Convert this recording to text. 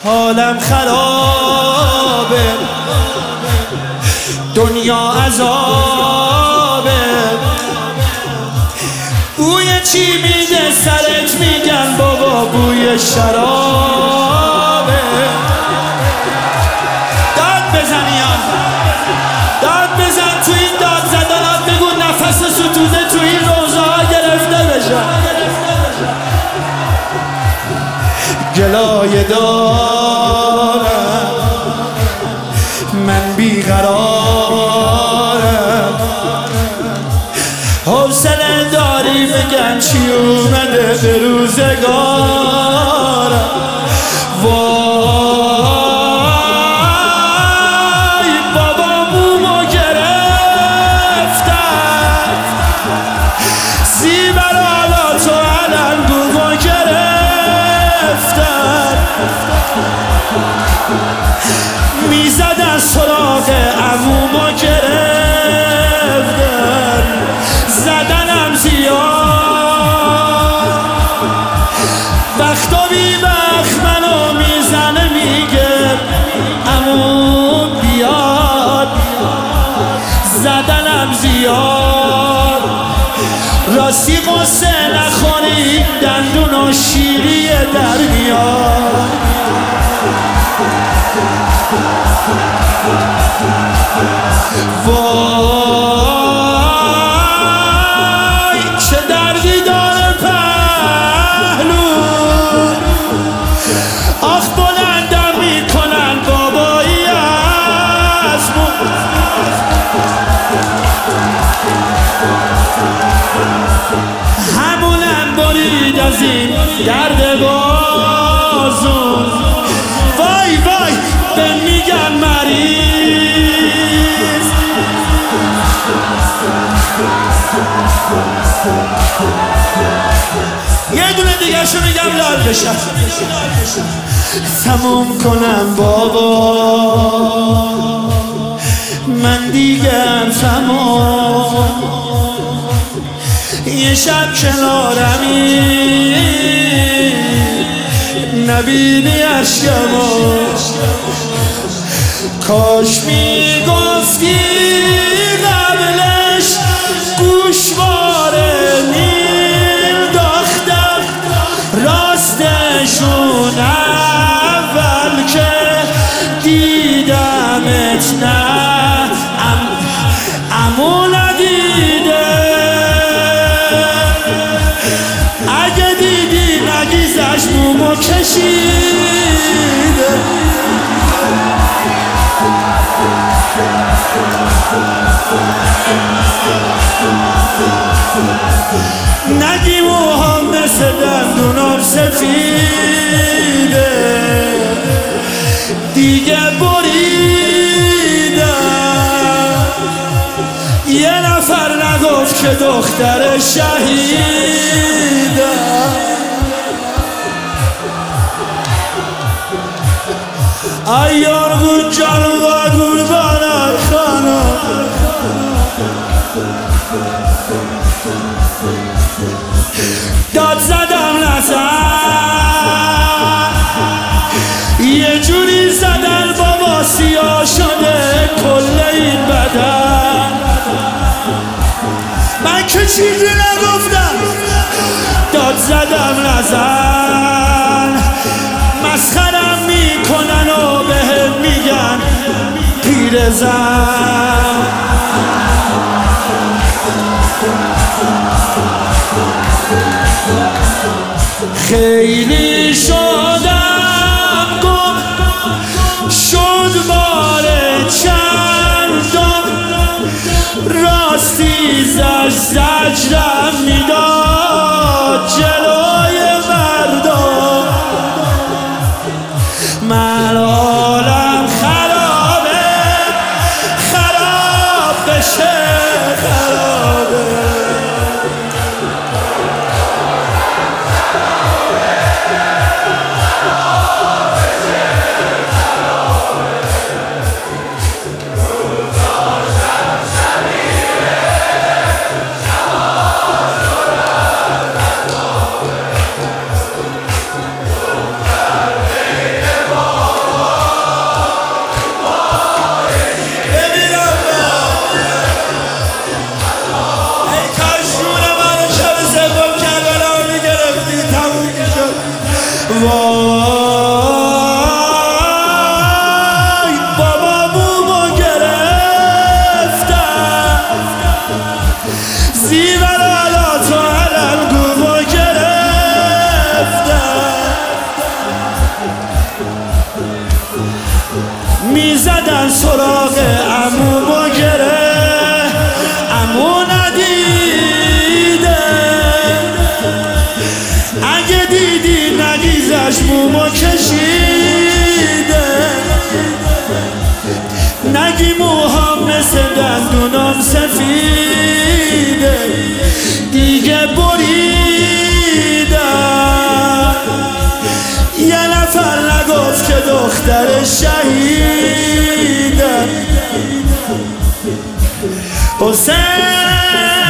حالم خرابه، دنیا عذابه، بوی چی میده سرت میگن بابا بوی شرابه. داد بزنیم، داد بزن تو این داد زدنات، بگو نفس ستوده تو این روزه ها گرفته بشه. گلایه دارم من بیقرارم، حوصله داری بگم چی اومده به روزگارم. وای بابا مومو گرفتم، زیبرالات و علنگومو گرفتم، میزدن سراغ عمومو گرفتن، زدنم زیاد، وقت و بی وقت منو میزنه میگه عمو بیاد، زدنم زیاد، راستی قصه نخوری دندون و شیری در میاد. وای چه دردی داره پهلو، آخ بلندم میکنن بابایی از همونم برید از این درد بازون. وای وای به میگن مریض، یه دونه دیگه شو میگم لال بشم، تموم کنم بابا من دیگر تمام، یه شب کنارمی نبینی عشقمو، کاش میگفتی قبلش گوشواره مینداختم راستشون اول که دیدمت، نه عمو ندیده، اگه دیدی نگیزش مومو کشیده. نگی موهام مثل دندونام سفیده، دیگه بریدم، یه نفر نگفت که دختر شهیده. ایار بود جان و قربانت خانم، داد زدم نزن، یه جوری زدن بابا سیاه شده کل این بدن، من که چیزی نگفتم، داد زدم نزن، مسخرم میکنن و بهم میگن پیرزن. خیلی شدم گم شد بار چندم، راستی زجرم میداد جلوی مردم، من حالم خرابه، خراب بشه خرابه. میزدن سراغ عموم و گره، عمو ندیده، اگه دیدی نگیزش مومو کشیده، نگی موهام مثل دندونام سفیده، دیگه بریدم. یه نفر نگفت که دختر شهیده. حسین